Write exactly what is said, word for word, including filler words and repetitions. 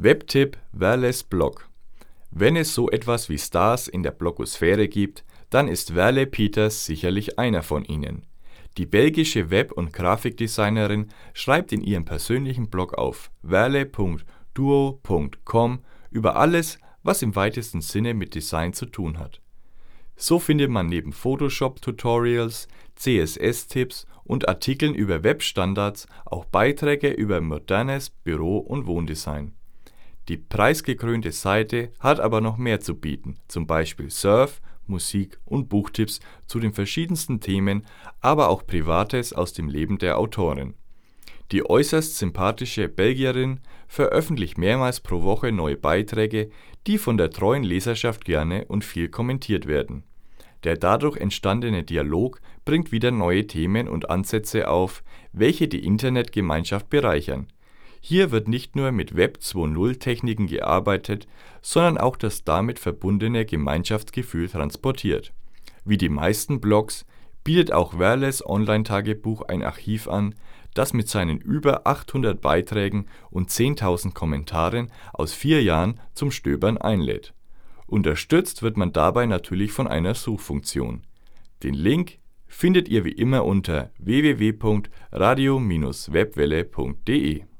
Webtipp Verles Blog. Wenn es so etwas wie Stars in der Blogosphäre gibt, dann ist Verle Peeters sicherlich einer von ihnen. Die belgische Web- und Grafikdesignerin schreibt in ihrem persönlichen Blog auf verle punkt duo punkt com über alles, was im weitesten Sinne mit Design zu tun hat. So findet man neben Photoshop-Tutorials, C S S-Tipps und Artikeln über Webstandards auch Beiträge über modernes Büro- und Wohndesign. Die preisgekrönte Seite hat aber noch mehr zu bieten, zum Beispiel Surf-, Musik- und Buchtipps zu den verschiedensten Themen, aber auch Privates aus dem Leben der Autorin. Die äußerst sympathische Belgierin veröffentlicht mehrmals pro Woche neue Beiträge, die von der treuen Leserschaft gerne und viel kommentiert werden. Der dadurch entstandene Dialog bringt wieder neue Themen und Ansätze auf, welche die Internetgemeinschaft bereichern. Hier wird nicht nur mit Web zwei Punkt null-Techniken gearbeitet, sondern auch das damit verbundene Gemeinschaftsgefühl transportiert. Wie die meisten Blogs bietet auch Verles Online-Tagebuch ein Archiv an, das mit seinen über achthundert Beiträgen und zehntausend Kommentaren aus vier Jahren zum Stöbern einlädt. Unterstützt wird man dabei natürlich von einer Suchfunktion. Den Link findet ihr wie immer unter w w w punkt radio Bindestrich webwelle punkt de.